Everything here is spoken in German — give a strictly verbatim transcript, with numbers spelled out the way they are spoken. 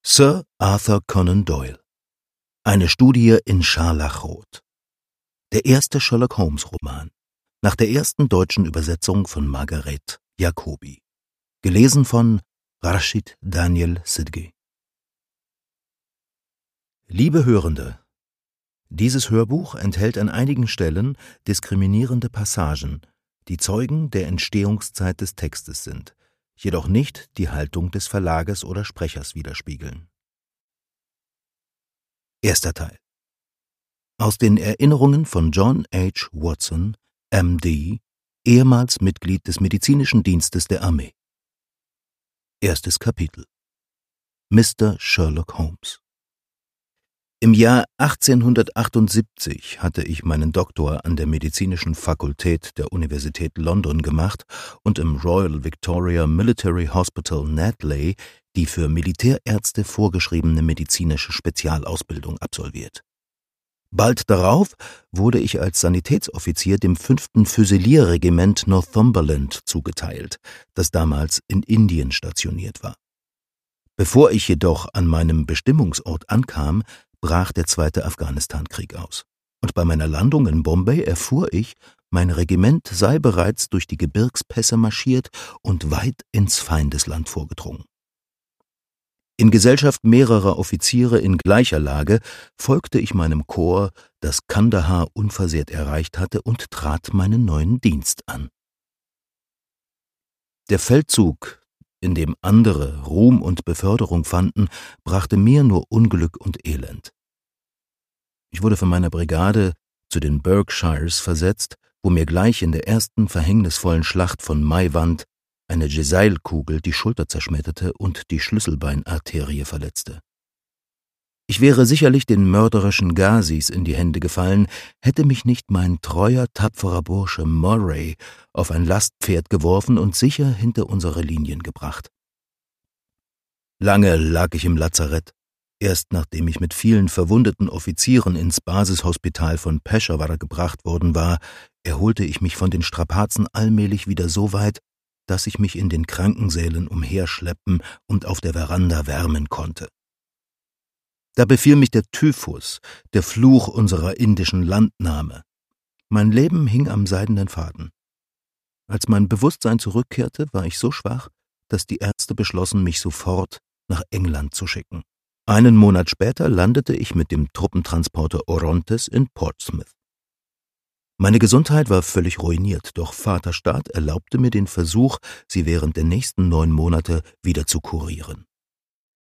Sir Arthur Conan Doyle. Eine Studie in Scharlachrot. Der erste Sherlock-Holmes-Roman. Nach der ersten deutschen Übersetzung von Margaret Jacobi. Gelesen von Rashid Daniel Sidgey. Liebe Hörende, dieses Hörbuch enthält an einigen Stellen diskriminierende Passagen, die Zeugen der Entstehungszeit des Textes sind, jedoch nicht die Haltung des Verlages oder Sprechers widerspiegeln. Erster Teil. Aus den Erinnerungen von John H. Watson, M D, ehemals Mitglied des Medizinischen Dienstes der Armee. Erstes Kapitel. Mister Sherlock Holmes. Im Jahr achtzehnhundertachtundsiebzig hatte ich meinen Doktor an der Medizinischen Fakultät der Universität London gemacht und im Royal Victoria Military Hospital Netley die für Militärärzte vorgeschriebene medizinische Spezialausbildung absolviert. Bald darauf wurde ich als Sanitätsoffizier dem fünften Füsilierregiment Northumberland zugeteilt, das damals in Indien stationiert war. Bevor ich jedoch an meinem Bestimmungsort ankam, brach der zweite Afghanistan-Krieg aus. Und bei meiner Landung in Bombay erfuhr ich, mein Regiment sei bereits durch die Gebirgspässe marschiert und weit ins Feindesland vorgedrungen. In Gesellschaft mehrerer Offiziere in gleicher Lage folgte ich meinem Korps, das Kandahar unversehrt erreicht hatte, und trat meinen neuen Dienst an. Der Feldzug, in dem andere Ruhm und Beförderung fanden, brachte mir nur Unglück und Elend. Ich wurde von meiner Brigade zu den Berkshires versetzt, wo mir gleich in der ersten verhängnisvollen Schlacht von Maiwand eine Jezail-Kugel die Schulter zerschmetterte und die Schlüsselbeinarterie verletzte. Ich wäre sicherlich den mörderischen Ghazis in die Hände gefallen, hätte mich nicht mein treuer, tapferer Bursche Murray auf ein Lastpferd geworfen und sicher hinter unsere Linien gebracht. Lange lag ich im Lazarett. Erst nachdem ich mit vielen verwundeten Offizieren ins Basishospital von Peshawar gebracht worden war, erholte ich mich von den Strapazen allmählich wieder so weit, dass ich mich in den Krankensälen umherschleppen und auf der Veranda wärmen konnte. Da befiel mich der Typhus, der Fluch unserer indischen Landnahme. Mein Leben hing am seidenen Faden. Als mein Bewusstsein zurückkehrte, war ich so schwach, dass die Ärzte beschlossen, mich sofort nach England zu schicken. Einen Monat später landete ich mit dem Truppentransporter Orontes in Portsmouth. Meine Gesundheit war völlig ruiniert, doch Vaterstaat erlaubte mir den Versuch, sie während der nächsten neun Monate wieder zu kurieren.